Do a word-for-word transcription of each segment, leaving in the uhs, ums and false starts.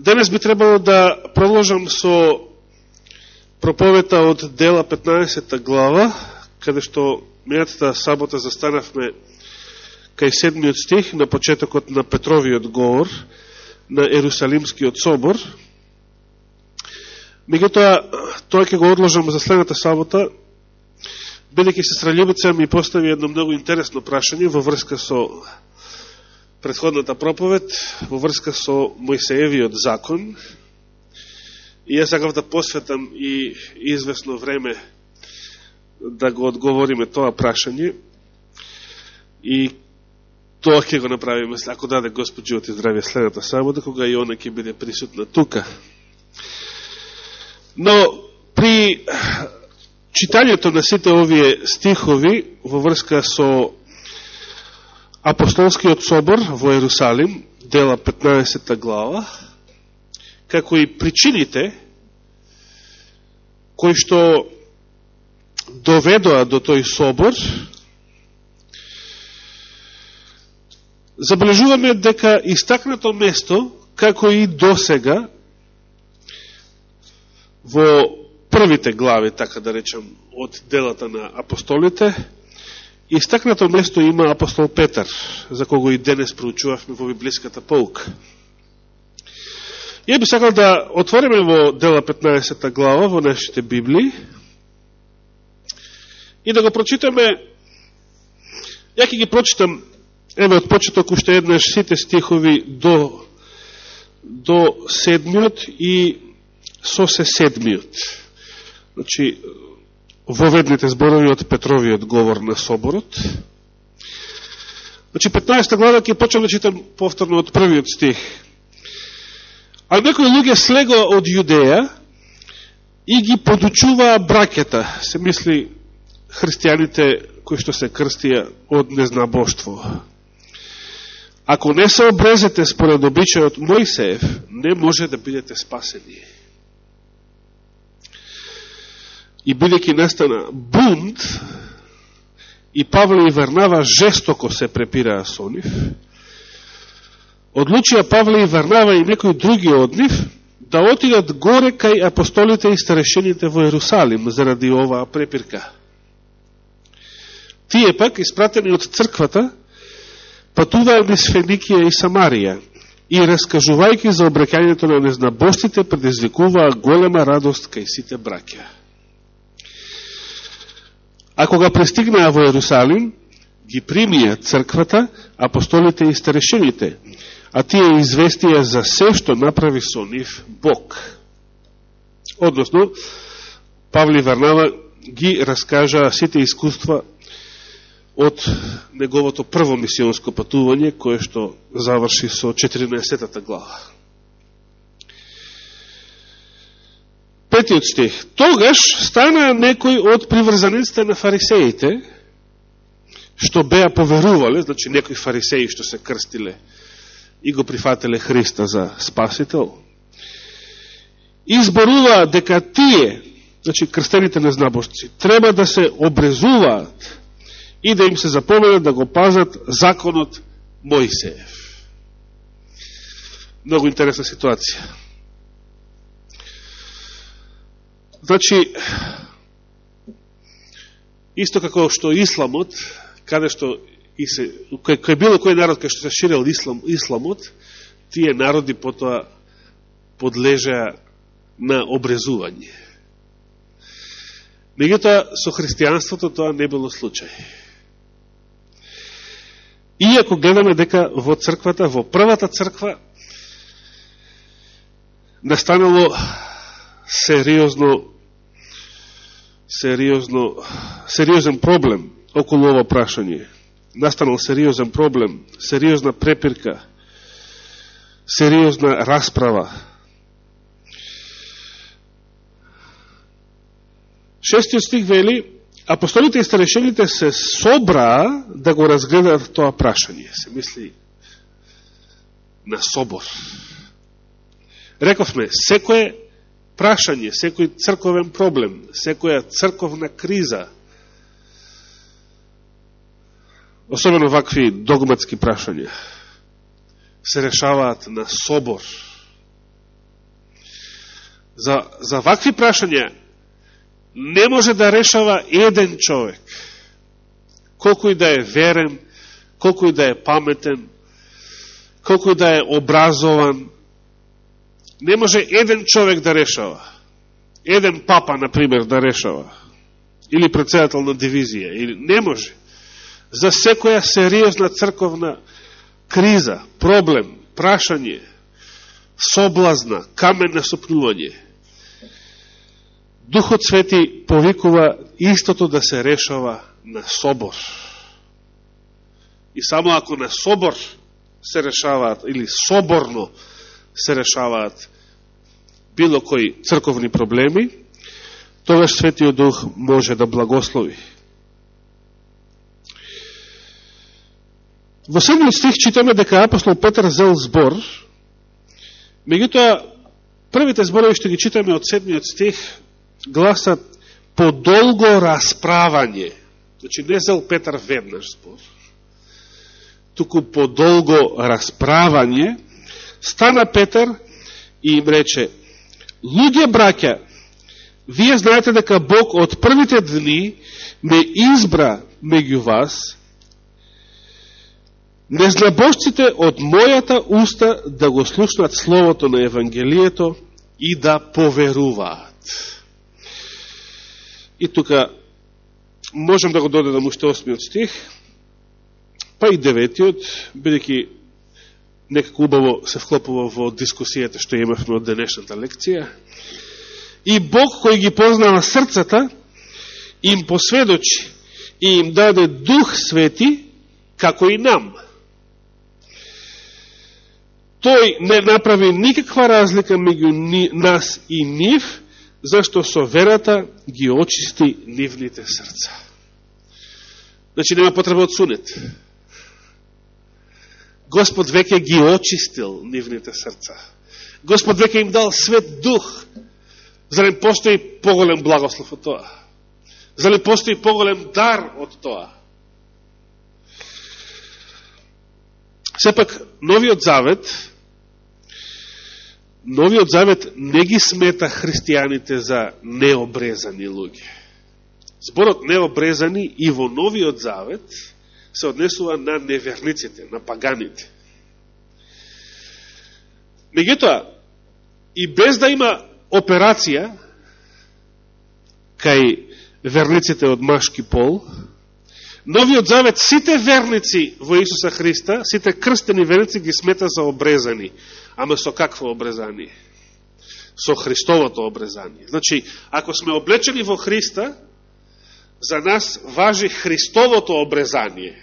Денес би требало да продолжам со проповета од Дела петнаесета глава, каде што минатата сабота застанавме кај седмиот стих на почетокот на Петровиот говор на Ерусалимскиот собор. Меѓутоа, тоа ќе го одложам за следната сабота, бидејќи сестра Љубица ми постави едно многу интересно прашање во врска со предходната проповед, во врска со Мојсеевиот закон. И јас сакав да посветам и известно време да го одговориме тоа прашање. И тоа ќе го направиме, ако даде Господ живот и здравје, следната сабота, кога и она ќе биде присутна тука. Но при читањето на сите овие стихови во врска со Апостолскиот собор во Ерусалим, Дела петнаесета глава, како и причините кои што доведоа до тој собор, забележуваме дека истакнато место, како и досега, во првите глави, така да речем, од делата на апостолите, истакнато место има апостол Петар, за кого и денес проучувавме во библиската pouка. Ја би сакал да отвориме во Дела петнаесета глава во нашите Библии и да го прочитаме. Ја ќе ги прочитам, еве од почеток уште еднаш сите стихови до, до седмиот и со се седмиот. Значи, воведните зборови од Петровиот говор на соборот. Значи, петнаесета глава ќе почнам да читам повторно од првиот стих. А некои луѓе слегоа од Јудеја и ги подучуваа браќата, се мисли христијаните кои што се крстија од незнабоштво. Ако не се обрезете според обичајот Мојсеев, не може да бидете спасени. И бидејќи настана бунт, и Павле и Варнава жестоко се препираа со нив, одлучија Павле и Варнава и некои други од нив да отидат горе кај апостолите и старешените во Ерусалим заради оваа препирка. Тие пак, испратени од црквата, патуваа низ Феникија и Самарија и, раскажувајќи за обрекањето на незнабоштите, предизвикуваа голема радост кај сите браќа. А кога пристигнаа во Ерусалим, ги примија црквата, апостолите и старешените, а тие известија за се што направи со нив Бог. Односно, Павле и Варнава ги раскажаа сите искуства од неговото прво мисионско патување, кое што заврши со четиринаесетата глава. Петиот стих. Тогаш стана некој од приврзаниците на фарисеите, што беа поверувале, значи некои фарисеи што се крстиле и го прифателе Христа за спасител, изборуваа дека тие, значи крстените незнабожци, треба да се обрезуваат и да им се заповеда да го пазат законот Мојсеев. Многу интересна ситуација. Значи, исто како што исламот, каде што и се, кој, кој било кој народ кај што се ширел ислам, исламот, тие народи потоа подлежаа на обрезување. Меѓутоа, со христијанството тоа не било случај. Иако гледаме дека во црквата, во првата црква, настанало сериозно, сериозно, сериозен проблем околу ова прашање. Настанал сериозен проблем, сериозна препирка, сериозна расправа. Шестиот стих вели, апостолите и старешените се собраа да го разгледаат тоа прашање. Се мисли на собор. Рековме, секое прашање, секој црковен проблем, секоја црковна криза, особено вакви догматски прашања, се решаваат на собор. За, за вакви прашања не може да решава еден човек. Колку и да е верен, колку и да е паметен, колку и да е образован, не може еден човек да решава. Еден папа, например, да решава. Или председател на дивизија. Или не може. За секоја сериозна црковна криза, проблем, прашање, соблазна, камен на сопнување, Духот Свети повикува истото да се решава на собор. И само ако на собор се решаваат, или соборно се решаваат било кои црковни проблеми, тогаш Светиот Дух може да благослови. Во седмиот стих читаме дека апостол Петар зел збор, меѓутоа првите зборови што ги читаме од седмиот стих гласат подолго расправање. Значи не зел Петар веднаш збор, туку подолго расправање. Стана Петар и им рече: луѓе, браќа, вие знаете дека Бог од првите дни ме избра меѓу вас, незнабожците од мојата уста да го слушнат словото на Евангелието и да поверуваат. И тука можем да го додадам уште осмиот стих, па и деветиот, бидејќи некако убаво се вклопува во дискусијата што имавме од денешната лекција. И Бог, кој ги познава срцата, им посведочи и им даде Дух Свети, како и нам. Тој не направи никаква разлика меѓу нас и нив, зашто со верата ги очисти нивните срца. Значи нема потреба од сунет. Господ веќе ги очистил нивните срца. Господ веќе им дал свет дух. За ли постои поголем благослов од тоа? За ли постои поголем дар од тоа? Сепак, Новиот Завет, Новиот Завет не ги смета христијаните за необрезани луѓе. Зборот необрезани и во Новиот Завет се однесува на неверниците, на паганите. Меѓутоа, и без да има операција кај верниците од машки пол, Новиот Завет сите верници во Исуса Христа, сите крстени верници ги смета за обрезани. Ама со какво обрезание? Со Христовото обрезание. Значи, ако сме облечени во Христа, за нас важи Христовото обрезание.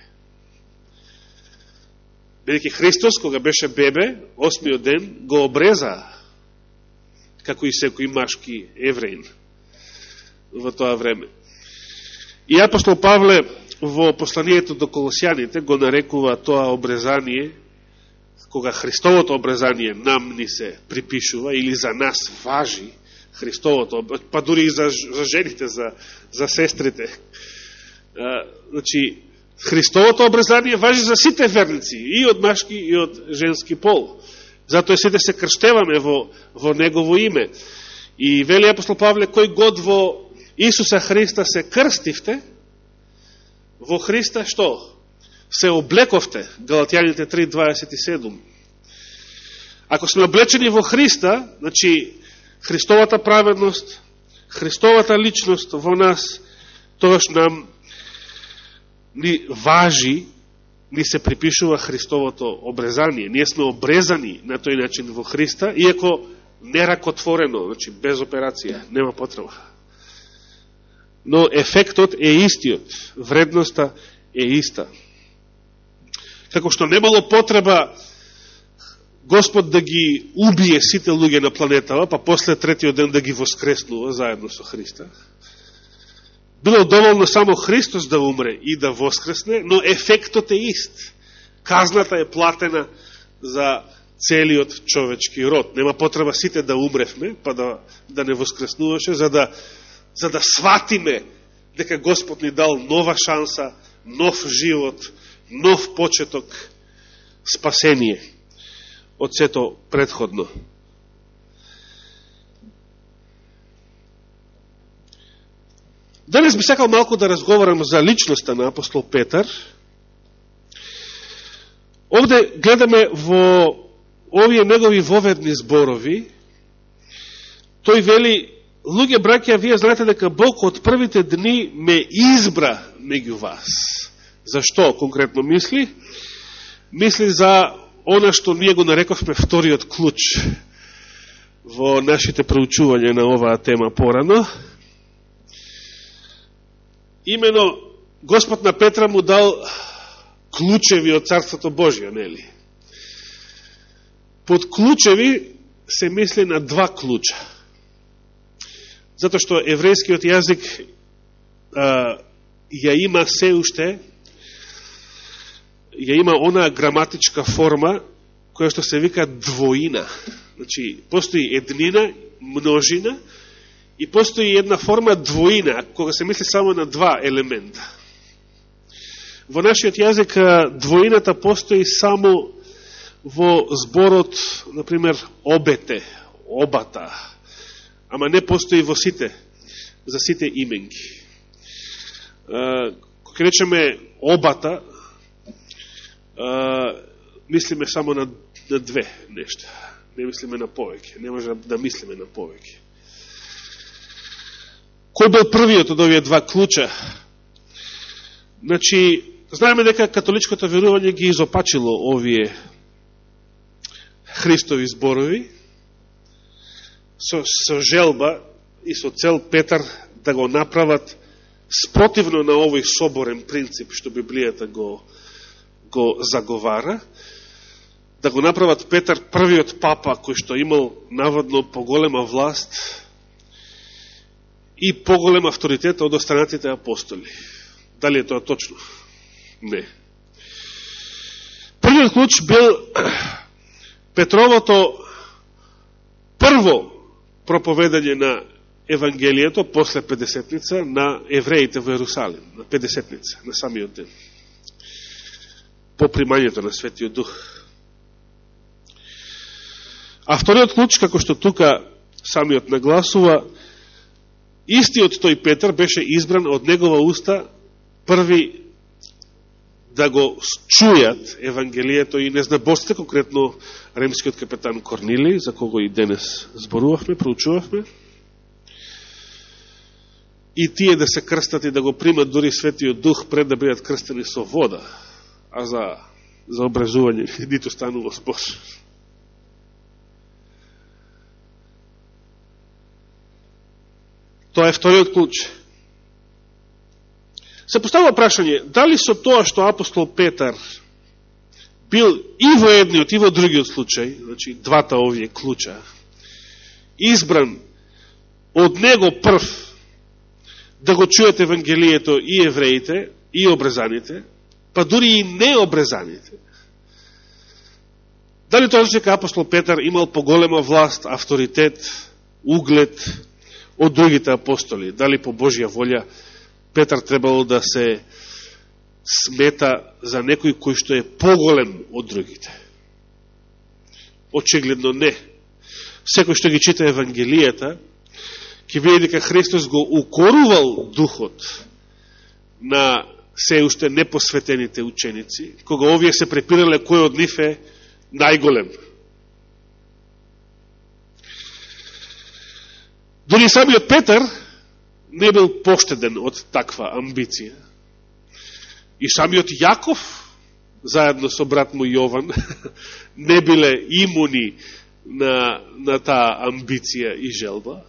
Бидејќи Христос, кога беше бебе, осмиот ден, го обреза, како и секој машки евреин во тоа време. И апостол Павле во посланието до Колосјаните го нарекува тоа обрезание, кога Христовото обрезание нам ни се припишува, или за нас важи Христовото, па дури и за, за жените, за, за сестрите. А, значи, Христовото обрезание важи за сите верници, и од машки, и од женски пол. Затоа сите се крштеваме во, во Негово име. И вели апостол Павле, кој год во Исуса Христа се крстивте, во Христа што? Се облековте, Галатјаните три дваесет и седум. Ако сме облечени во Христа, значи Христовата праведност, Христовата личност во нас, тогаш нам ни важи, ни се припишува Христовото обрезание. Ние сме обрезани на тој начин во Христа, иако неракотворено, значи без операција, нема потреба. Но ефектот е истиот, вредноста е иста. Како што немало потреба Господ да ги убие сите луѓе на планетава, па после третиот ден да ги воскреснува заедно со Христа. Било доволно само Христос да умре и да воскресне, но ефектот е ист. Казната е платена за целиот човечки род. Нема потреба сите да умревме, па да, да не воскреснуваше, за да, за да сватиме дека Господ ни дал нова шанса, нов живот, нов почеток, спасение од сето предходно. Денес би сакал малку да разговарам за личноста на апостол Петар. Овде гледаме во овие негови воведни зборови, тој вели: луѓе, браќа, вие знаете дека Бог од првите дни ме избра меѓу вас. Зашто конкретно мисли? Мисли за она што ние го нарековме вториот клуч во нашите проучувања на оваа тема порано. Имено, Господ на Петра му дал клучеви од Царството Божие, нели? Под клучеви се мисли на два клуча. Затоа што еврејскиот јазик а, ја има се уште, ја има она граматичка форма која што се вика двоина. Значи, постои еднина, множина, и постои една форма двоина, кога се мисли само на два елемента. Во нашиот јазик двоината постои само во зборот, например, обете, обата, ама не постои во сите, за сите именки. Кога речеме обата, мислиме само на, на две нешта. Не мислиме на повеќе. Не може да мислиме на повеќе. Кој бил првиот од овие два клуча? Значи, знаеме дека католичкото верување ги изопачило овие Христови зборови со, со желба и со цел Петар да го направат спротивно на овој соборен принцип што Библијата го, го заговара, да го направат Петар првиот папа кој што имал наводно поголема власт и поголем авторитет од останатите апостоли. Дали е тоа точно? Не. Првиот клуч бил Петровото прво проповедање на Евангелието после Педесетница на евреите во Ерусалим, на Педесетница, на самиот ден, по примањето на Светиот Дух. А вториот клуч, како што тука самиот нагласува, истиот тој Петар беше избран од негова уста први да го чујат Евангелието и незнаборците, конкретно римскиот капетан Корнилиј, за кого и денес зборувавме, проучувавме, и тие да се крстат и да го примат дури Светиот Дух пред да бидат крстени со вода, а за, за образување ниту станува збор. Тоа е вториот клуч. Се поставува прашање, дали со тоа што апостол Петар бил и во едниот и во другиот случај, значи двата овие клуча, избран од него прв да го чујат Евангелието и евреите, и обрезаните, па дури и необрезаните. Дали тоа значи дека апостол Петар имал поголема власт, авторитет, углед од другите апостоли? Дали по Божја волја Петар требало да се смета за некој кој што е поголем од другите? Очигледно не. Секој што ги чита Евангелијата, ќе види дека Христос го укорувал духот на се уште непосветените ученици, кога овие се препирале кој од нив е најголем. Дори самиот Петар не бил поштеден од таква амбиција. И самиот Јаков, заедно со брат му Јован, не биле имуни на, на таа амбиција и желба.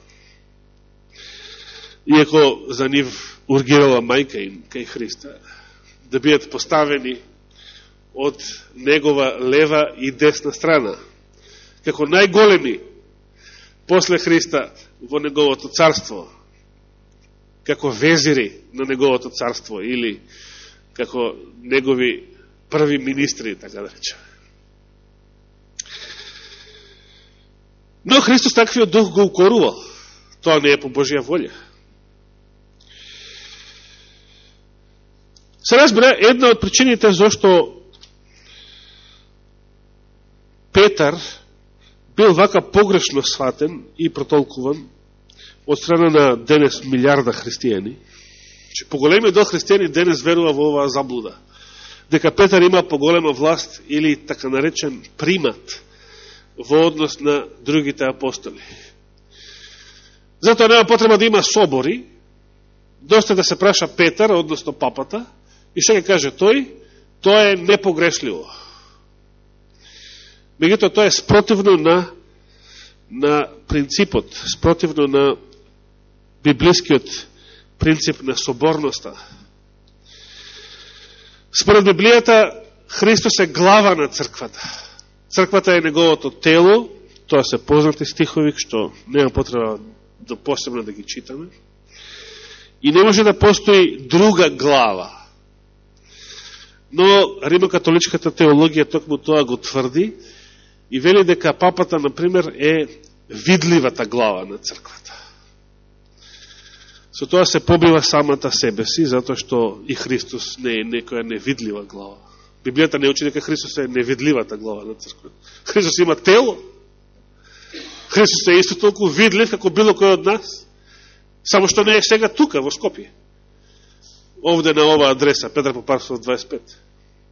Иако за нив ургирала мајка им кај Христа, да бидат поставени од негова лева и десна страна, како најголеми после Христа во неговото царство, како везири на неговото царство или како негови први министри, така да речеме. Но Христос таквиот дух го укорувал. Тоа не е по Божја волја. Се разбира, една од причините зашто Петар бил вака погрешно сватен и протолкуван од страна на денес милиарда христијани, Че поголемиот дел христијани денес верува во оваа заблуда. Дека Петар има поголема власт или така наречен примат во однос на другите апостоли. Затоа нема потреба да има собори, доста да се праша Петар, односно папата, и што ќе каже тој, тоа е непогрешливо. Меѓутоа тоа е спротивно на, на принципот, спротивно на библискиот принцип на соборноста. Според Библијата, Христос е глава на црквата. Црквата е неговото тело, тоа се познати стихови, што нема потреба да посебно да ги читаме. И не може да постои друга глава. Но римокатоличката теологија токму тоа го тврди и вели дека папата, например, е видливата глава на црквата. Со тоа се побива самата себе си, затоа што и Христос не е некоја невидлива глава. Библијата не учи дека Христос е невидливата глава на црквата. Христос има тело. Христос е исто толку видлив како било кој од нас. Само што не е сега тука, во Скопје. Овде на оваа адреса, Петар Попарсков дваесет и пет.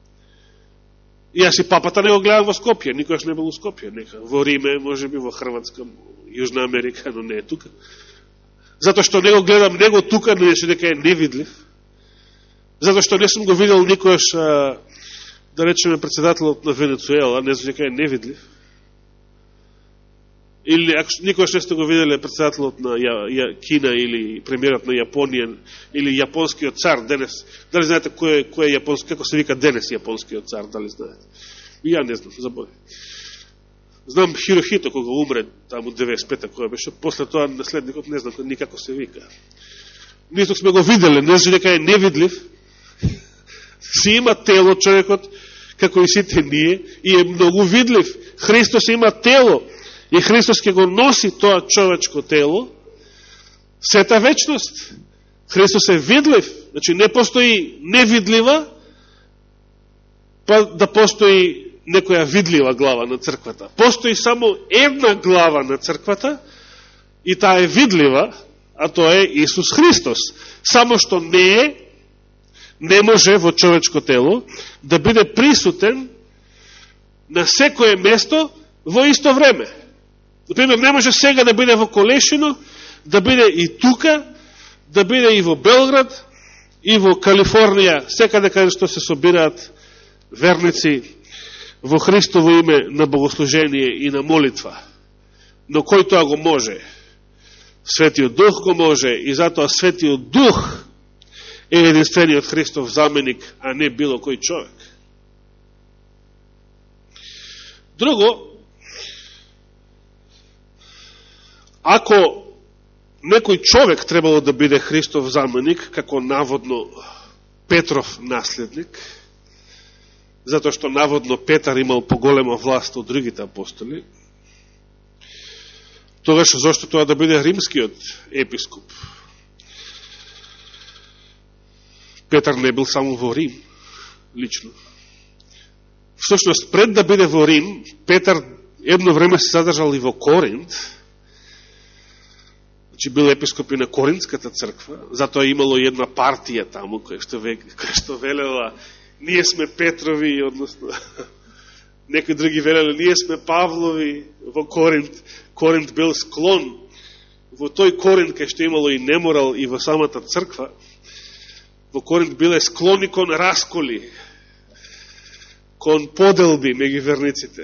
И јас и папата не го гледам во Скопје, никојаш не бил во Скопје. Нека во Риме, може би во Хрватска, Јужна Америка, но не е тука. Затоа што не го гледам него тука, не е дека е невидлив. Затоа што не сум го видел никојаш, да речеме, председателот на Венецуела, не знам дека е невидлив. Или ако никојаш не сте го виделе председателот на ја, ја, Кина или премиерот на Јапонија или јапонскиот цар денес, дали знаете кој е, кој е јапонски, како се вика денес јапонскиот цар, дали знаете? И ја не знам, забови. Знам Хирохито кога умре таму деветдесет и пета која беше, после тоа наследникот не знам никако се вика. Ние тук сме го виделе, не знам дека е невидлив, си има тело човекот како и сите ние и е многу видлив. Христос има тело. И Христос ќе го носи тоа човечко тело сета вечност. Христос е видлив. Значи не постои невидлива, па да постои некоја видлива глава на црквата. Постои само една глава на црквата и таа е видлива, а тоа е Исус Христос. Само што не е, не може во човечко тело да биде присутен на секое место во исто време. Например, не може сега да биде во Колешино, да биде и тука, да биде и во Белград, и во Калифорнија, секаде каде што се собираат верници во Христово име на богослужение и на молитва. Но кој тоа го може? Светиот Дух го може и затоа Светиот Дух е единствениот Христов заменик, а не било кој човек. Друго, ако некој човек требало да биде Христов заменик, како наводно Петров наследник, затоа што наводно Петар имал поголема власт од другите апостоли, тогаш зашто тоа да биде римскиот епископ? Петар не бил само во Рим, лично. Всушност, пред да биде во Рим, Петар едно време се задржал и во Коринт, че бил епископ и на Коринтската црква, затоа имало една партија таму, која што, која што велела, ние сме Петрови, односно, некои други велели, ние сме Павлови во Коринт. Коринт бил склон, во тој Коринт, кај што имало и неморал и во самата црква, во Коринт биле склони кон расколи, кон поделби меѓу верниците.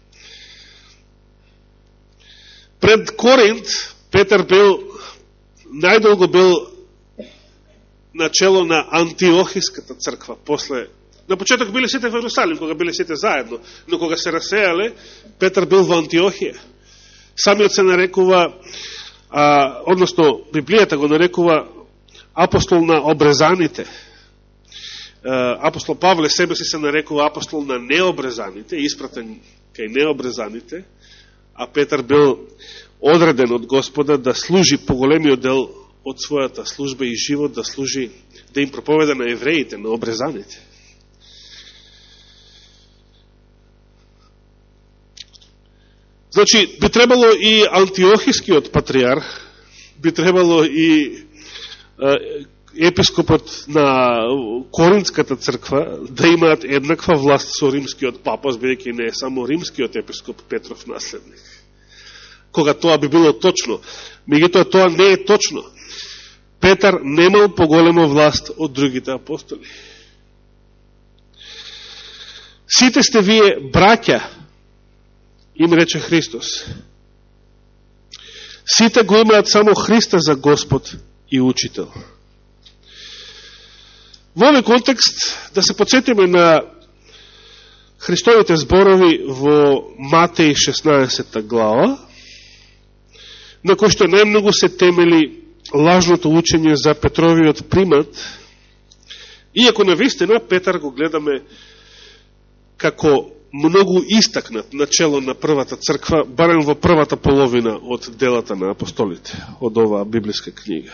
Пред Коринт, Петар бил, најдолго бил начело на Антиохиската црква. После, на почеток биле сите во Ерусалим, кога биле сите заедно, но кога се расеале, Петар бил во Антиохија. Самиот се нарекува, а, односно, Библијата го нарекува апостол на обрезаните. А, апостол Павле себе си се нарекува апостол на необрезаните, испратен кај необрезаните, а Петар бил одреден од Господа да служи поголемиот дел од својата служба и живот, да служи, да им проповеда на евреите, на обрезаните. Значи, би требало и Антиохискиот патриарх, би требало и епископот на Коринтската црква да имаат еднаква власт со римскиот папа, бидејќи не е само римскиот епископ Петров наследник. Кога тоа би било точно. Меѓутоа тоа не е точно. Петар немал поголема власт од другите апостоли. Сите сте вие браќа, им рече Христос. Сите го имаат само Христа за Господ и Учител. Во овој контекст да се подсетиме на Христовите зборови во Матеј шеснаесетта глава, на кој што најмногу се темели лажното учење за Петровиот примат, иако навистина Петар го гледаме како многу истакнат начело на првата црква, барем во првата половина од делата на апостолите, од оваа библиска книга.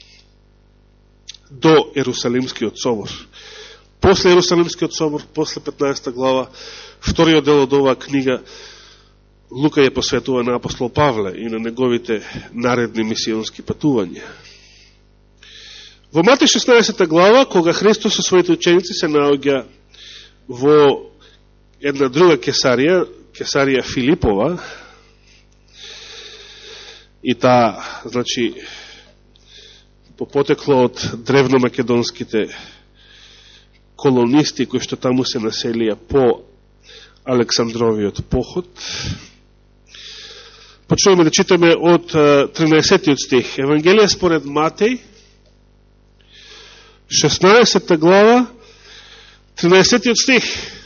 До Ерусалимскиот собор. После Ерусалимскиот собор, после петнаесетта глава, вториот дел од оваа книга, Лука ја посветува на апостол Павле и на неговите наредни мисионски патувања. Во Матеј шеснаесетта глава, кога Христос со своите ученици се наоѓа во една друга Кесарија, Кесарија Филипова, и таа, значи, по потекло од древномакедонските колонисти кои што таму се населија по Александровиот поход. Почнуваме да читаме од тринаесеттиот стих. Евангелие според Матеј, шеснаесетта глава, тринаесеттиот стих.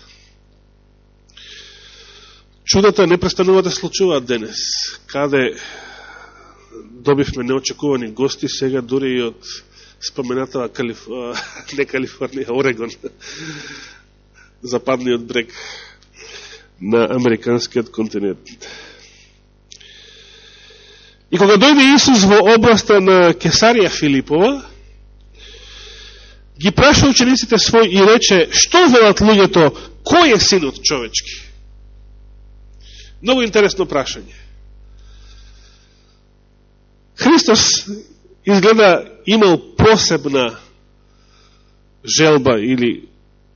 Чудата не престанува да случуваат денес. Каде добивме неочекувани гости, сега дури и од споменатава Калиф... не Калифорнија, Орегон, западниот брег на американскиот континент. И кога дојде Исус во областа на Кесарија Филипова, ги праша учениците свој и рече: што велат луѓето, кој е синот човечки? Многу интересно прашање. Христос изгледа имал посебна желба или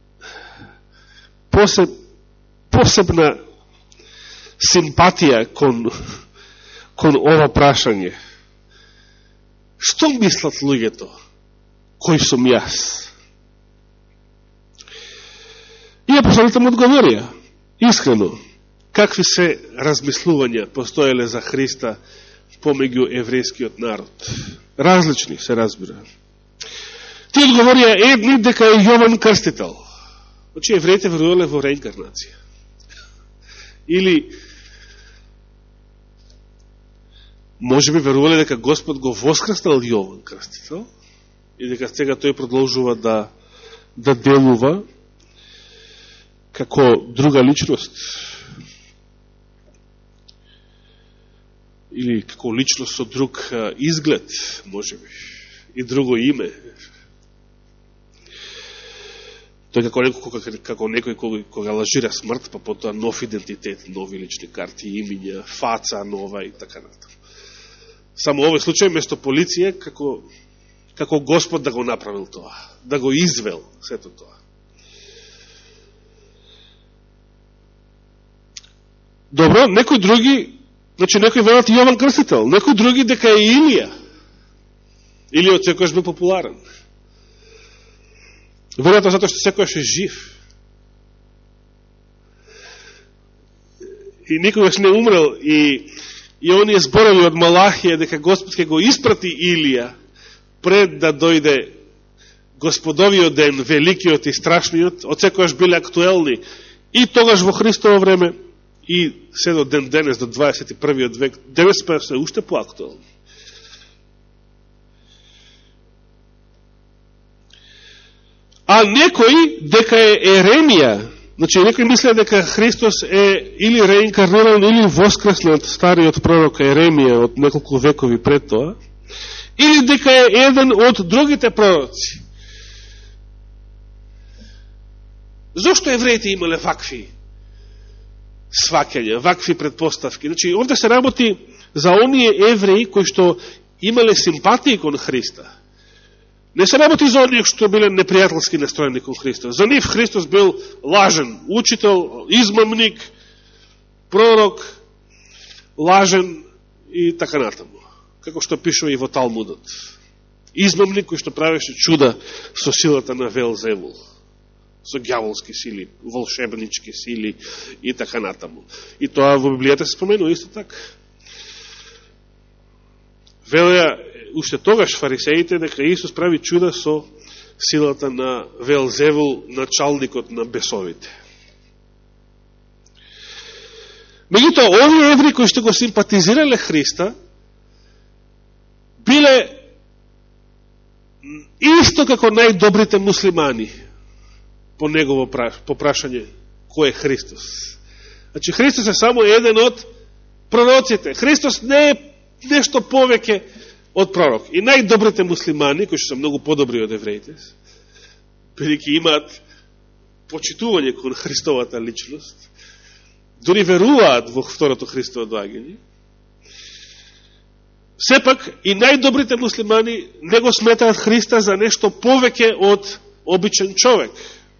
посеб, посебна симпатија кон, кон ова прашање. Што мислат луѓето? Кој сум јас? И апостолите му одговорија искрено какви се размислувања постоеле за Христа помеѓу еврејскиот народ. Различни се разбира. Ти одговорија едни дека е Јован Крстител. Значи евреите верувале во реинкарнација. Или може би верувале дека Господ го воскреснал Јован Крстител и дека сега тој продолжува да, да делува како друга личност. Или како личност со друг изглед, може би, и друго име. Тој како некој, како некој кога, кога лажира смрт, па потоа нов идентитет, нови лични карти, имиња, фаца нова и така натаму. Само овој случај, место полиција, како, како Господ да го направил тоа, да го извел сето тоа. Добро, некои други, значи некои велат Јован Крстител, некои други дека е Илија. Илија од секојаш бил популарен. Веројатно затоа што секојаш е жив. И никогаш не умрел. И, и оние зборови од Малахија дека Господ ќе го испрати Илија пред да дојде Господовиот ден, великиот и страшниот, од секојаш биле актуелни. И тогаш во Христово време, и се до ден денес, до дваесет и првиот век, денес па се уште поактуелни. А некој дека е Еремија, значи некој мисле дека Христос е или реинкарниран, или воскреснат стариот пророк Еремија од неколку векови пред тоа, или дека е еден од другите пророци. Зошто евреите имале вакви сваќања, вакви предпоставки? Значи, овде се работи за оние евреи кои што имале симпатии кон Христа. Не се работи за оние што биле непријателски настроени кон Христос. За нив Христос бил лажен учител, измамник, пророк, лажен и така натаму. Како што пишува и во Талмудот. Измамник кој што правеше чуда со силата на Велзевул, со ѓаволски сили, волшебнички сили и така натаму. И тоа во Библијата се споменува исто така. Велеа уште тогаш фарисеите дека Исус прави чуда со силата на Велзевул, началникот на бесовите. Меѓутоа, овие евреи кои што го симпатизирале Христа, биле исто како најдобрите муслимани по негово по прашање кој е Христос. Значи, Христос е само еден од пророците. Христос не е нешто повеќе од пророк. И најдобрите муслимани, кои што се многу подобри од евреите, бидејќи имаат почитување кон Христовата личност, дори веруваат во второто Христово доаѓање, сепак и најдобрите муслимани не го сметаат Христа за нешто повеќе од обичен човек.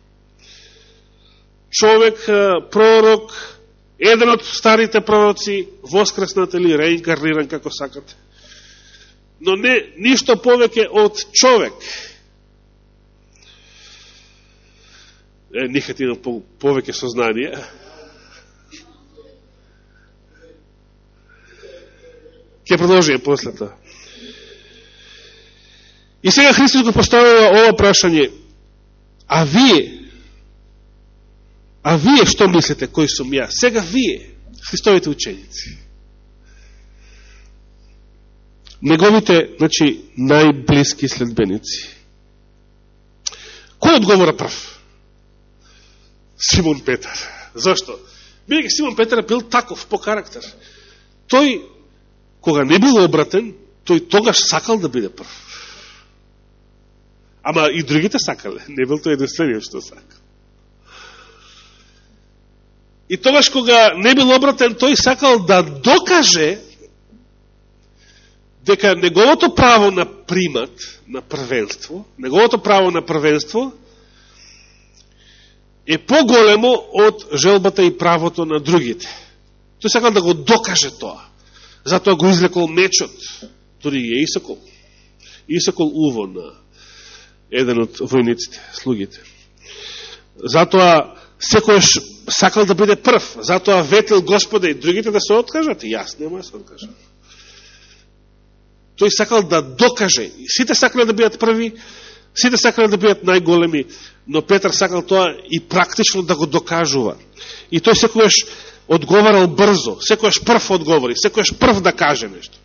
Човек, пророк, еден од старите пророци, воскреснат или реинкарниран, како сакате. Но не ништо повеќе од човек. Е, Нихат има повеќе сознание. Ке продолжиме после тоа. И сега Христос го поставува ова прашање. А вие, а вие што мислите, кој сум ја? Сега вие, Христовите ученици. Неговите, значи, најблиски следбеници. Кој одговора прв? Симон Петар. Зошто? Бидејќи Симон Петар бил таков по карактер. Тој, кога не бил обратен, тој тогаш сакал да биде прв. Ама и другите сакале. Не бил тој единствениот што сакал. И тогаш кога не бил обратен, тој сакал да докаже дека неговото право на примат, на првенство, неговото право на првенство е поголемо од желбата и правото на другите. Тој сакал да го докаже тоа. Затоа го излекол мечот, дори е исакол. Исакол уво на еден од војниците, слугите. Затоа секојаш сакал да биде прв. Затоа ветил Господе и другите да се откажат. И јас нема да се откажам. Тој сакал да докаже. Сите сакале да бидат први, сите сакале да бидат најголеми, но Петар сакал тоа и практично да го докажува. И тој секојаш одговарал брзо, секојаш прв одговори, секојаш прв да каже нешто.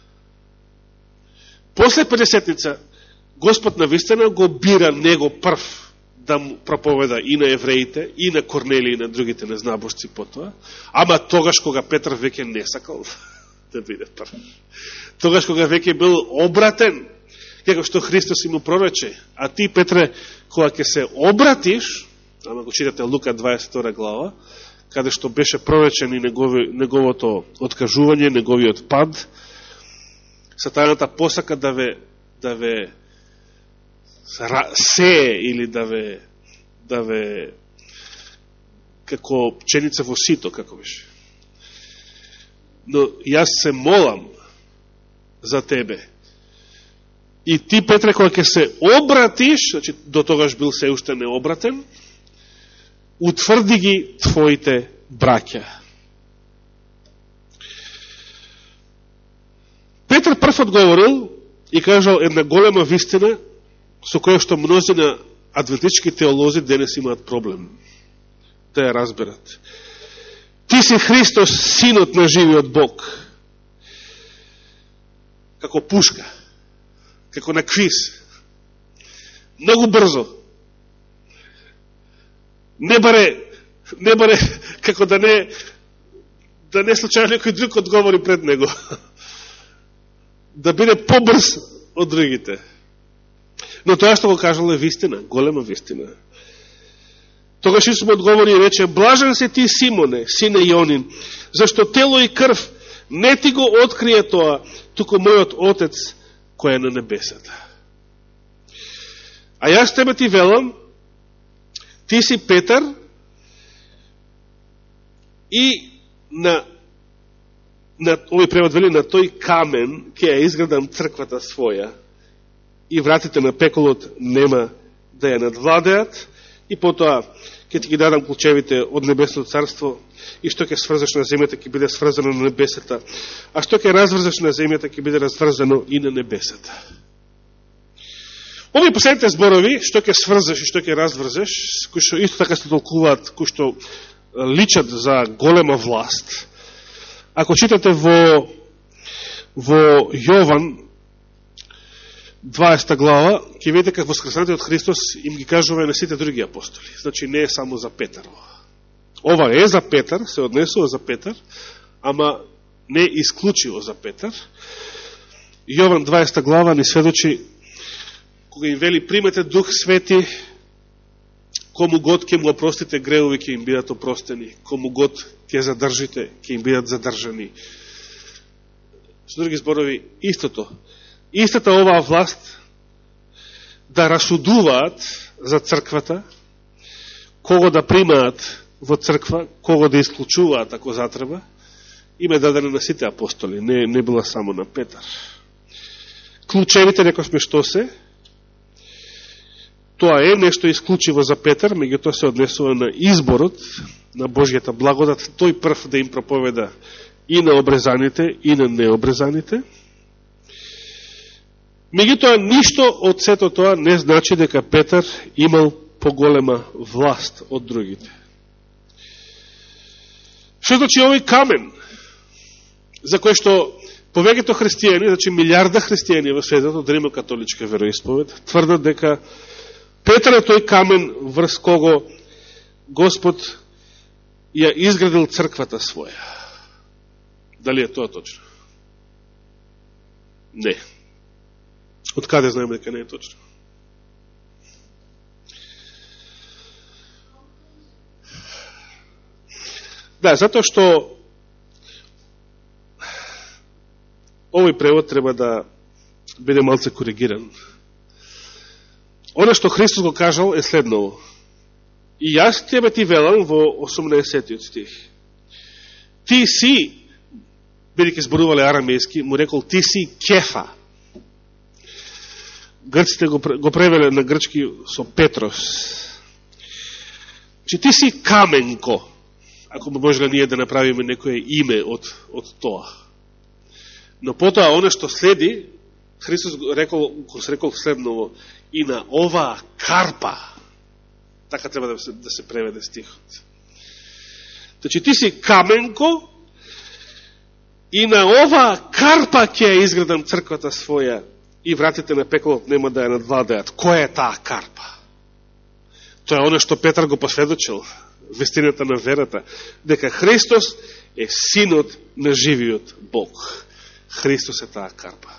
После педесетница, Господ навистина го бира него прв да му проповеда и на евреите, и на Корнелија, и на другите незнабожци потоа, ама тогаш кога Петар веќе не сакал да биде прв. Тогаш кога веќе бил обратен, како што Христос им прорече, а ти, Петре, кога ќе се обратиш, ама го читате Лука дваесет втора глава, каде што беше проречен и негови, неговото откажување, неговиот пад, сатаната посака да ве, да ве сее или да ве, да ве како пченица во сито, како беше. Но јас се молам за тебе. И ти, Петре, кога ќе се обратиш, значи до тогаш бил се уште необратен, утврди ги твоите браќа. Петар прв одговорил и кажал една голема вистина со која што мнозина адвентички теолози денес имаат проблем да ја разберат. Ти си Христос, синот на живиот Бог. Како пушка, како на квиз. Многу брзо. Не баре, не баре, како да не, да не случајно некој друг одговори пред него. Да биде побрз од другите. Но тоа што го кажал е вистина, голема вистина. Тогаш Исус му одговори и рече: блажен си ти, Симоне, сине Јонин, зашто тело и крв не ти го открие тоа, туку мојот Отец кој е на небесата. А јас тебе ти велам, ти си Петар, и на, на овој превод вели, на тој камен ќе ја изградам црквата своја, и вратите на пеколот нема да ја надвладеат, и потоа ќе ти ги дадам клучевите од небесното царство, и што ќе сврзаш на земјата ќе биде сврзано на небесата, а што ќе разврзаш на земјата ќе биде разврзано и на небесата. Овие последните зборови, што ќе сврзаш и што ќе разврзаш, кои што исто така се толкуваат, кои што личат за голема власт. Ако читате во, во Јован, дваесета глава, ќе видите как воскресениот од Христос им ги кажува на сите други апостоли. Значи не е само за Петар. Ова е за Петар, се однесува за Петар, ама не исклучиво за Петар. Јован дваесета глава ни сведочи, кога им вели примете Дух Свети, кому год ќе му опростите греови, ќе им бидат опростени, кому год ќе задржите, ќе им бидат задржани. Со други зборови, истото. Истата оваа власт да расудуваат за црквата, кого да примаат во црква, кого да исклучуваат ако затреба, им е дадено на сите апостоли, не, не била само на Петар. Клучевите, некојшме што се, тоа е нешто исклучиво за Петар, меѓутоа се однесува на изборот на Божјата благодат, тој прв да им проповеда и на обрезаните, и на необрезаните. Меѓутоа, ништо од сето тоа не значи дека Петар имал поголема власт од другите. Што значи овој камен, за кој што повеќето христијани, значи милиарда христијани во светот од римокатоличка вероисповед, тврдат дека Петар е тој камен врз кого Господ ја изградил црквата своја. Дали е тоа точно? Не. Од каде знаеме дека не е точно? Да, затоа што овој превод треба да биде малце коригиран. Оно што Христос го кажал е следново. И јас тебе ти велам во осумнаесеттиот стих. Ти си, бидејќи зборувале арамејски, му рекол ти си Кефа. Грците го, го превеле на грчки со Петрос. Че ти си каменко, ако би можеле ние да направиме некое име од, од тоа. Но потоа, оно што следи, Христос го рекол, го рекол следново, и на оваа карпа, така треба да се, да се преведе стихот. Значи, ти си каменко, и на оваа карпа ќе ја изградам црквата своја, и вратите на пеколот нема да ја надвладеат. Која е таа карпа? Тоа е оно што Петар го посведочил, вестината на верата, дека Христос е синот на живиот Бог. Христос е таа карпа.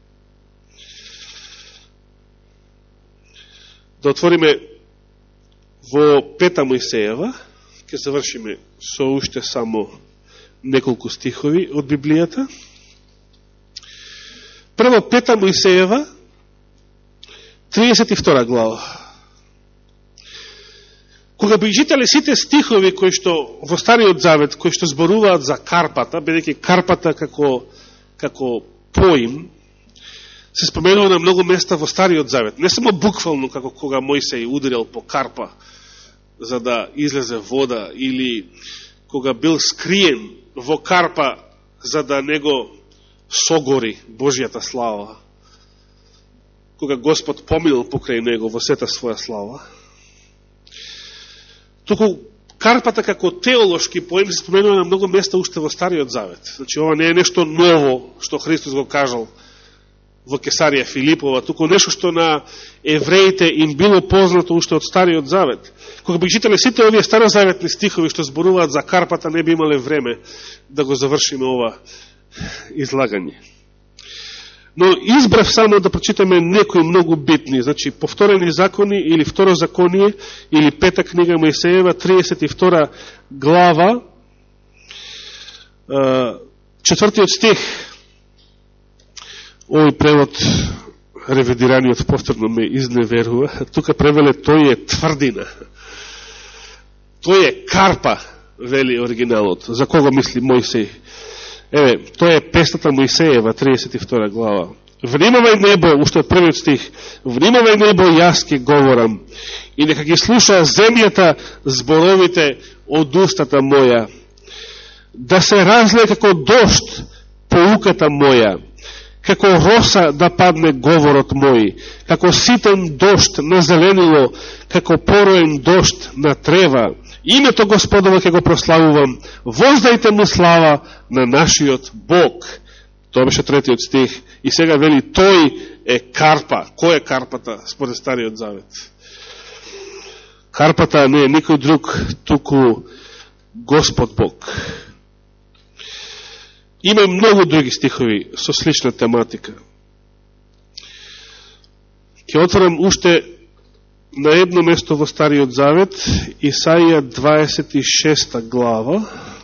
Да отвориме во Пета Мојсеева, ќе завршиме со уште само неколку стихови од Библијата. Прво Пета Мојсеева, триесет и втора глава. Кога би читале сите стихови кои што во Стариот Завет, кои што зборуваат за карпата, бидејќи карпата како, како поим, се споменува на многу места во Стариот Завет. Не само буквално, како кога Мојсей ударил по карпа за да излезе вода, или кога бил скриен во карпа за да него согори Божјата слава, кога Господ поминал покрај него во сета своја слава. Туку карпата како теолошки поем се споменува на многу места уште во Стариот Завет. Значи, ова не е нешто ново што Христос го кажал во Кесарија Филипова, туку нешто што на евреите им било познато уште од Стариот Завет. Кога би читале сите овие старозаветни стихови што зборуваат за карпата, не би имале време да го завршиме ова излагање. Но избрав само да прочитаме некои многу битни, значи повторени закони или второзаконие, или пета книга Мојсеева, триесет и втора глава, четвртиот стих. Овој превод ревидираниот повторно ме изневерува. Тука превеле тој е тврдина. Тој е карпа, вели оригиналот. За кого мисли Мојсей? Еве, тој е песната Мојсеева, тридесет и втора глава. Внимавај небо, уште од првиот стих, внимавај небо, јас ќе говорам, и нека ги слуша земјата зборовите од устата моја, да се разлее како дожд поуката моја, како роса да падне говорот мој, како ситен дожд на зеленило, како пороен дожд на трева. Името Господово ќе го прославувам, воздајте му слава на нашиот Бог. Тоа беше третиот стих. И сега вели, тој е карпа. Кој е карпата според Стариот Завет? Карпата не е никој друг, туку Господ Бог. Има многу други стихови со слична тематика. Ќе отворам уште на едно место во Стариот Завет, Исаија дваесет и шеста глава,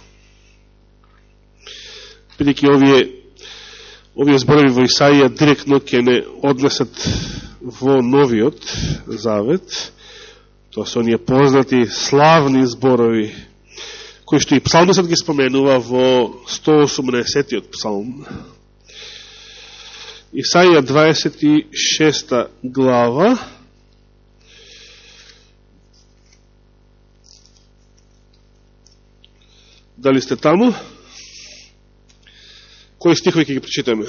бидејќи овие, овие зборови во Исаија директно ќе не однесат во Новиот Завет, тоа се оние познати славни зборови, кои што и псалмисот ги споменува во сто осумнаесеттиот псалм. Исаија дваесет и шеста глава, дали сте таму? Кои стихови ќе ги прочитаме?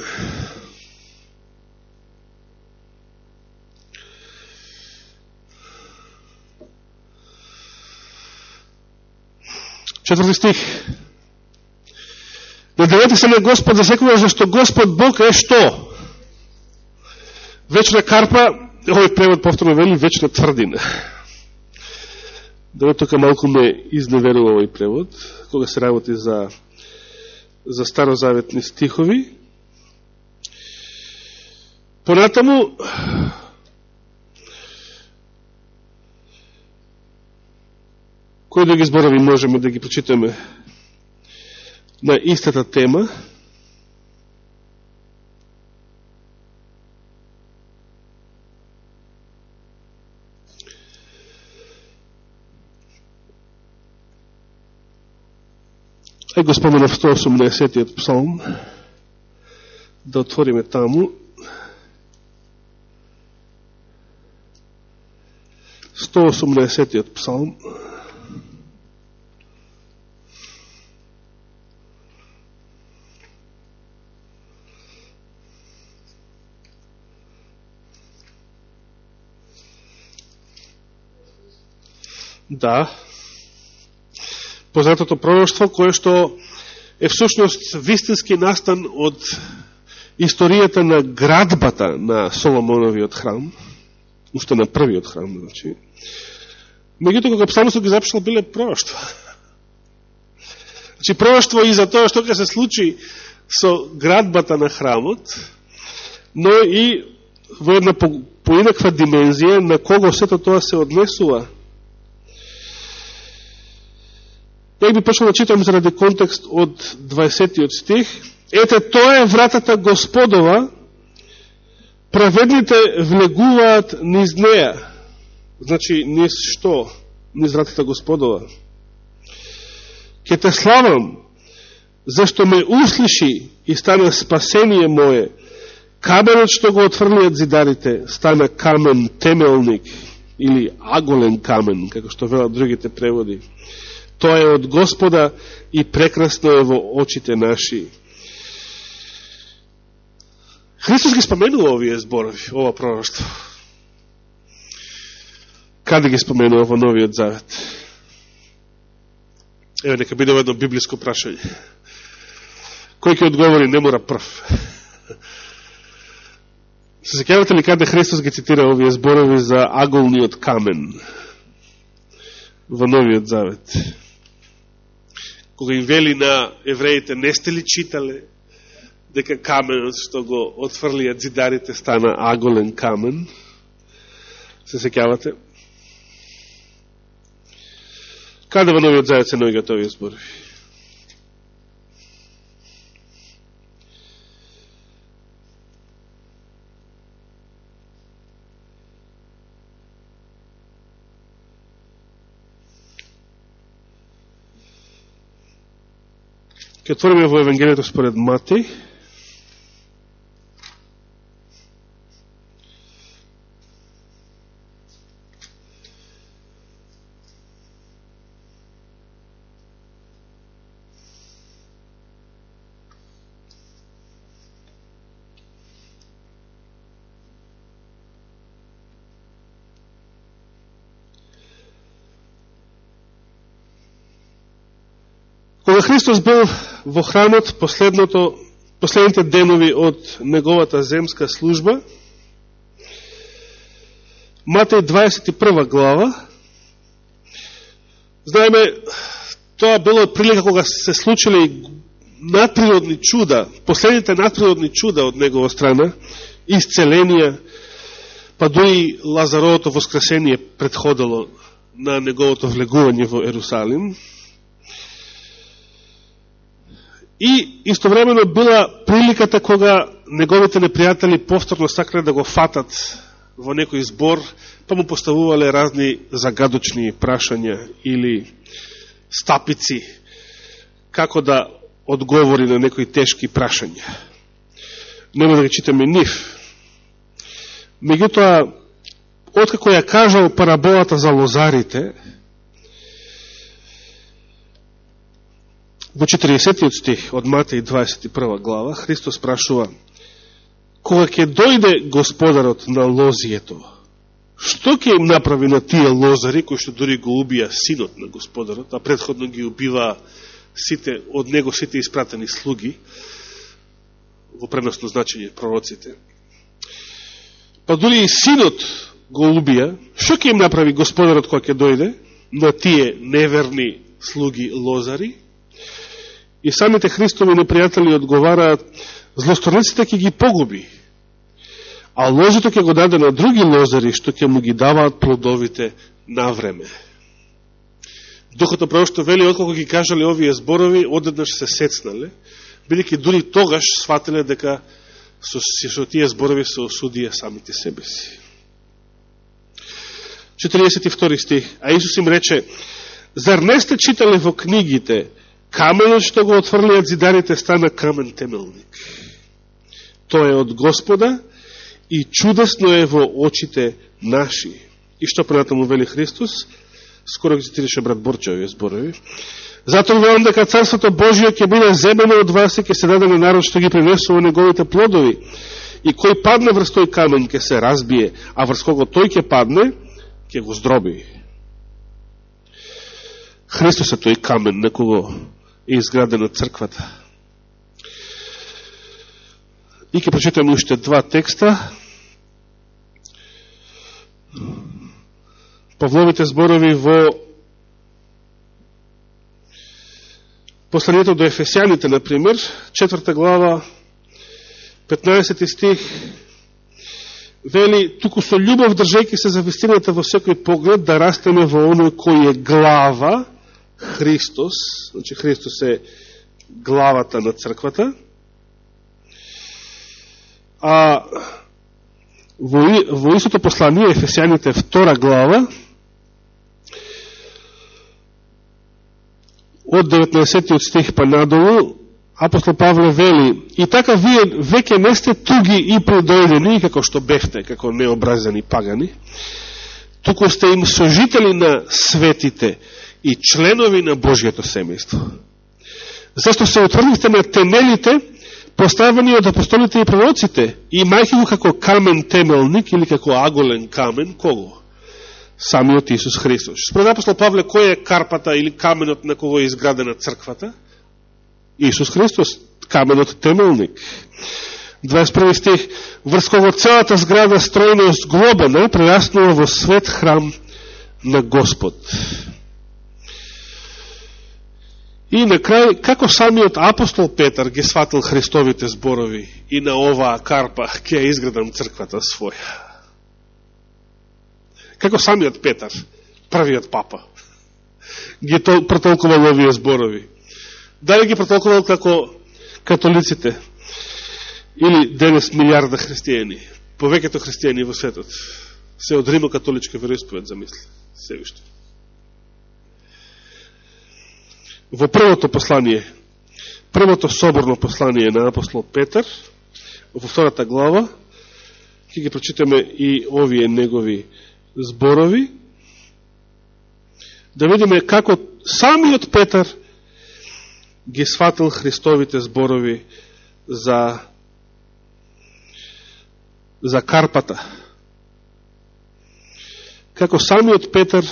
Четврти стих. Надевете се на Господ за секогаш, зашто Господ Бог е што? Вечна карпа, овој превод повторно вели вечна тврдина. Да, тука малку ме изневерува овој превод, кога се работи за, за старозаветни стихови. Понатаму, кои други зборови можеме да ги прочитаме на истата тема? Ај го споменав сто осумнаесеттиот псалм, да отвориме таму. сто осумнаесеттиот псалм. Да, познатото пророштво, кое што е всушност вистински настан од историјата на градбата на Соломоновиот храм, уште на првиот храм, значи. Меѓутоа, кога псалмистот ги запишал, биле пророштва. Значи, пророштво и за тоа што ќе се случи со градбата на храмот, но и во една поинаква димензија на кого сето тоа се однесува. Ја би почнал да читам заради контекст од дваесеттиот стих. Ете, тоа е вратата Господова, праведните влегуваат низ неја. Значи, низ што? Низ вратата Господова. Ке те славам, зашто ме услиши и стана спасение мое. Каменот што го отфрлиат зидарите, стана камен темелник, или аголен камен, како што велат другите преводи. Тоа е од Господа и прекрасно е во очите наши. Христос ги споменува овие зборови, ова пророштво. Каде ги споменува во Новиот Завет? Еве, нека биде едно библиско прашање. Кој ќе одговори, не мора прв. Се сеќавате ли каде Христос ги цитира овие зборови за аголниот камен во Новиот Завет? Кога им вели на евреите, не сте ли читале дека каменот што го отфрлиат зидарите стана аголен камен? Се сеќавате? Каде во Новиот Завет се наоѓаат овие зборови? Ќе отвориме во Евангелието според Матеј. Кога Христос бил во храмот последното, последните денови од неговата земска служба, Матеј дваесет и прва глава, знаеме, тоа било прилика кога се случили надприродни чуда, последните надприродни чуда од негова страна, исцеленија, па дури Лазаровото воскресение предходило на неговото влегување во Ерусалим. И истовремено била приликата кога неговите непријатели повторно сакале да го фатат во некој збор, па му поставувале разни загадочни прашања или стапици, како да одговори на некои тешки прашања. Нема да ги читаме нив. Меѓутоа, откако ја кажал параболата за лозарите, во четиридесетиот стих од Матеј дваесет и прва глава, Христос прашува: кога ќе дојде господарот на лозието, што ќе им направи на тие лозари, кои што дури го убија синот на господарот, а предходно ги убива сите, од него сите испратени слуги, во преносно значење пророците. Па дури и синот го убија, што ќе им направи господарот кога ќе дојде на тие неверни слуги лозари? И самите Христови непријатели одговараат: злосторниците ќе ги погуби, а ложето ќе го даде на други лозари, што ќе му ги даваат плодовите на време. Духот на пророштво вели, откако ги кажале овие зборови, одеднаш се сецнале, бидејќи дури тогаш сватиле дека со, со тие зборови се осудија самите себе си. четиридесет и втори стих. А Исус им рече: зар не сте читали во книгите, каменот што го отфрлиат зидарите стана камен темелник. Тоа е од Господа и чудесно е во очите наши. И што понатаму вели Христос? Скоро ги цитираше брат Борче овие зборови. Затоа велам дека Царството Божие ќе биде земено од вас и ќе се даде на народ што ги принесува неговите плодови. И кој падне врз тој камен ќе се разбие, а врз кого тој ќе падне, ќе го здроби. Христос е тој камен на кого е изградена црквата. И ќе прочитаме уште два текста. Павловите зборови во посланието до Ефесјаните, например, четврта глава, петнаесети стих, вели: туку со љубов држејќи се за вистината во секој поглед, да растеме во оној кој е глава, Христос, значи Христос е главата на црквата, а во, во истото послание, Ефесјаните втора глава, од деветнаесетиот стих па надолу, апостол Павле вели: и така вие веќе не сте туги и придојдени, како што бевте, како необразени пагани, туку сте им сожители на светите и членови на Божието семејство. Зашто се утврдихте на темелите, поставени од апостолите и пророците, и мајки го како камен темелник или како аголен камен, кого? Самиот Исус Христос. Според апостол Павле, кој е карпата или каменот на кого е изградена црквата? Исус Христос, каменот темелник. дваесет и први стих: врз кого целата зграда стројно зглобена прераснува во свет храм на Господ. И на крај, како самиот апостол Петар ги сватил Христовите зборови и на оваа карпа ќе изградам црквата своја. Како самиот Петар, првиот папа, ги протолкувал овие зборови. Дали ги протолкувал како католиците или денес милиарда христијани, повеќето христијани во светот, се од римо-католичка вероисповед, замисли, се уште. Во првото послание, првото соборно послание на апостол Петар, во втората глава, ќе ги прочитаме и овие негови зборови, да видиме како самиот Петар ги сватил Христовите зборови за, за карпата. Како самиот Петар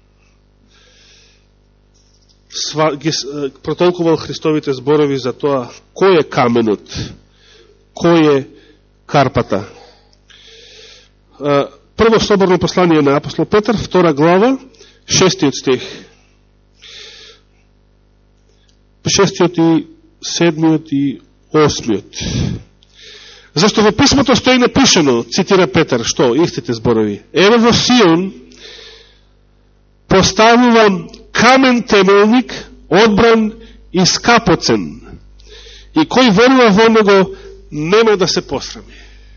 ги протолкувал Христовите зборови за тоа кој е каменот, кој е карпата. Прво соборно послание на апостол Петар, втора глава, шестиот стих. Шестиот и седмиот и осмиот. Зашто во писмото стои напишено, цитира Петар, што? Истите зборови. Еве во Сион поставувам камен темелник, одбран и скапоцен, и кој верува во него нема да се посрами.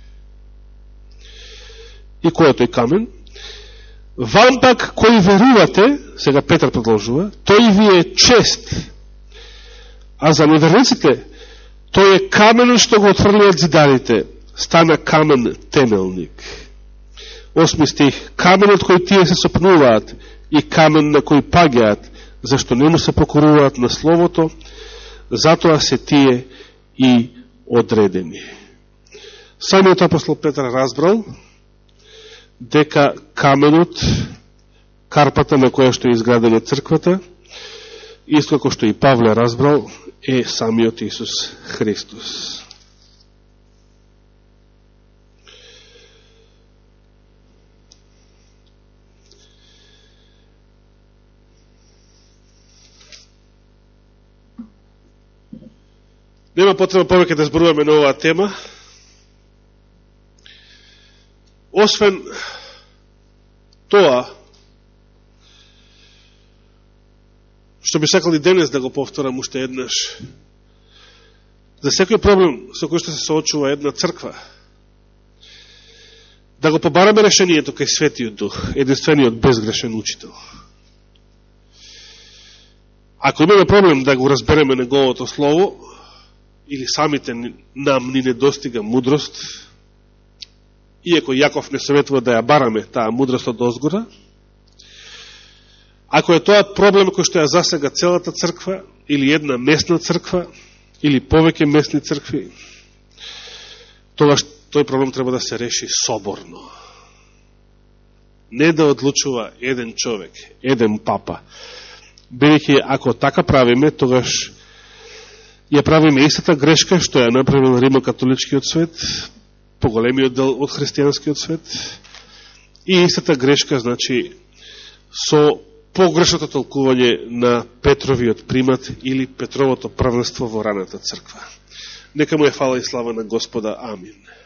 И кој е тој камен? Вам пак кои верувате, сега Петар продолжува, тој ви е чест, а за неверниците тој е каменот што го отфрлиат зидарите, стана камен темелник. Осми стих. Каменот кој тие се сопнуваат и камен на кој паѓаат, зашто не му се покоруваат на словото, затоа се тие и одредени. Самиот апостол Петар разбрал дека каменот, карпата на која што е изградена црквата, исто како што и Павле разбрал, е самиот Исус Христос. Нема потреба повеќе да зборуваме на оваа тема, освен тоа, што би сакал и денес да го повторам уште еднаш, за секој проблем со кој што се соочува една црква, да го побараме решението кај Светиот Дух, единствениот безгрешен учител. Ако имаме проблем да го разбереме неговото слово, или самите нам ни не достига мудрост, иако Јаков не советува да ја бараме таа мудрост од озгора, ако е тоа проблем кој што ја засега целата црква, или една местна црква, или повеќе местни цркви, тогаш тој проблем треба да се реши соборно. Не да одлучува еден човек, еден папа. Бидејќи ако така правиме, тогаш ја правиме истата грешка што ја направил Римокатоличкиот свет, поголемиот дел од христијанскиот свет, и истата грешка, значи, со погрешното толкување на Петровиот примат или Петровото првенство во раната црква. Нека му е фала и слава на Господа. Амин.